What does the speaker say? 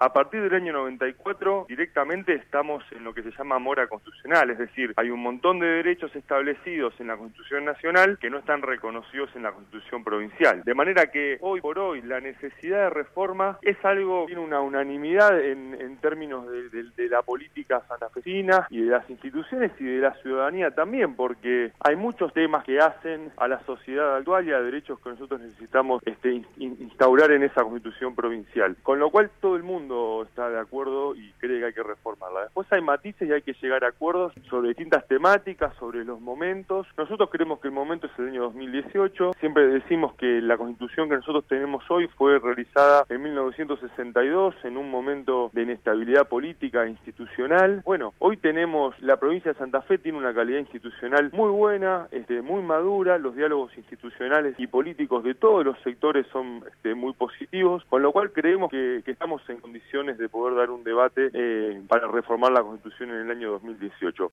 A partir del año 94, directamente estamos en lo que se llama mora constitucional, es decir, hay un montón de derechos establecidos en la Constitución Nacional que no están reconocidos en la Constitución Provincial. De manera que hoy por hoy la necesidad de reforma es algo, tiene una unanimidad en términos de la política santafesina y de las instituciones y de la ciudadanía también, porque hay muchos temas que hacen a la sociedad actual y a derechos que nosotros necesitamos instaurar en esa Constitución Provincial. Con lo cual todo el mundo está de acuerdo y cree que hay que reformarla. Después hay matices y hay que llegar a acuerdos sobre distintas temáticas, sobre los momentos. Nosotros creemos que el momento es el año 2018. Siempre decimos que la Constitución que nosotros tenemos hoy fue realizada en 1962, en un momento de inestabilidad política e institucional. Bueno, hoy tenemos, la provincia de Santa Fe tiene una calidad institucional muy buena, muy madura, los diálogos institucionales y políticos de todos los sectores son muy positivos, con lo cual creemos que estamos en condiciones de poder dar un debate para reformar la Constitución en el año 2018.